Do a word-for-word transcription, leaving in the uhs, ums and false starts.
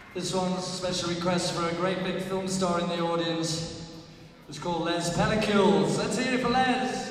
This one's a special request for a great big film star in the audience. It's called Les Pellicules. Let's hear it for Les.